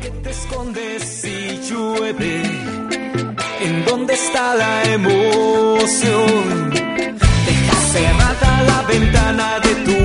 qué te escondes si llueve? ¿En dónde está la emoción? Deja cerrada la ventana de tu